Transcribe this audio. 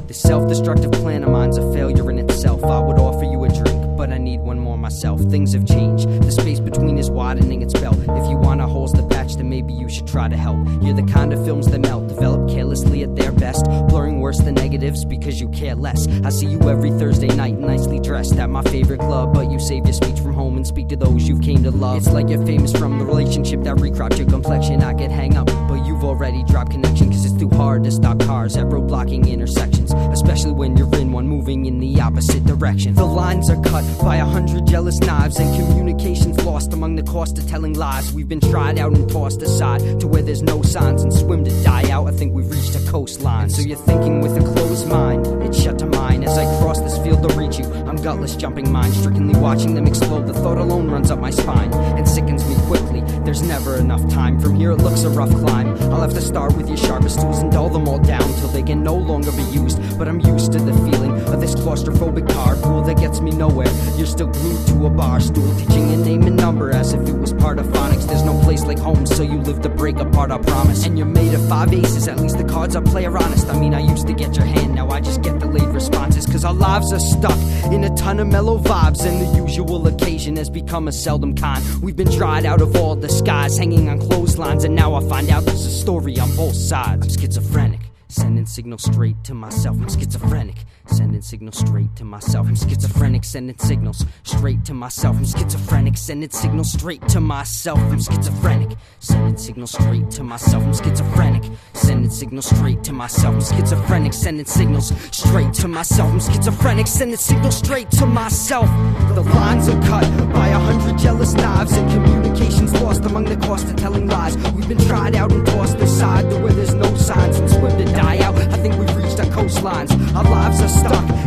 The self-destructive plan of mine's a failure in itself. I would offer you a drink, but I need one more myself. Things have changed, the space between is widening its belt. If you want a holes to patch, then maybe you should try to help. You're the kind of films that melt, develop carelessly at their best, blurring worse than negatives because you care less. I see you every Thursday night, nicely dressed at my favorite club, but you save your speech from home and speak to those you've came to love. It's like you're famous from the relationship that recropped your complexion. I could hang up, but you've already dropped connection, cause it's too hard to stop cars at road-blocking intersections, especially when you're in one moving in the opposite direction. The lines are cut by 100 jealous knives, and communication's lost among the cost of telling lies. We've been tried out and tossed aside to where there's no signs, and swim to die out. I think we've reached a coastline. And so you're thinking with a closed mind, it's shut to mine. As I cross this field to reach you, I'm gutless, jumping mine, strictly watching them explode. The thought alone runs up my spine and sickens me quickly. There's never enough time. From here it looks a rough climb. I'll have to start with your sharpest tools and dull them all down till they can no longer be used. But I'm used to the feeling of this claustrophobic carpool that gets me nowhere. You're still glued to a bar stool, teaching a name and number as if it was part of phonics. There's no place like home, so you live to break apart, I promise. And you're made of 5 aces, at least the cards I play are honest. I mean, I used to get your hand, now I just get delayed responses, cause our lives are stuck in a ton of mellow vibes, and the usual occasion has become a seldom kind. We've been dried out of all disguise, hanging on clotheslines, and now I find out there's a story on both sides. I'm schizophrenic, sending signals straight to myself. I'm schizophrenic, sending signals straight to myself. I'm schizophrenic, sending signals straight to myself. I'm schizophrenic, sending signals straight to myself. I'm schizophrenic, sending signals straight to myself. I'm schizophrenic, sending signals straight to myself. I'm schizophrenic, sending signals straight to myself. I'm schizophrenic, sending signals straight to myself. The lines are cut by 100 jealous knives, and communication's lost among the cost of telling lies. We've been tried out and tossed aside to where there's no signs, and swim to die out. I think we've reached our coastlines. Our lives are stuck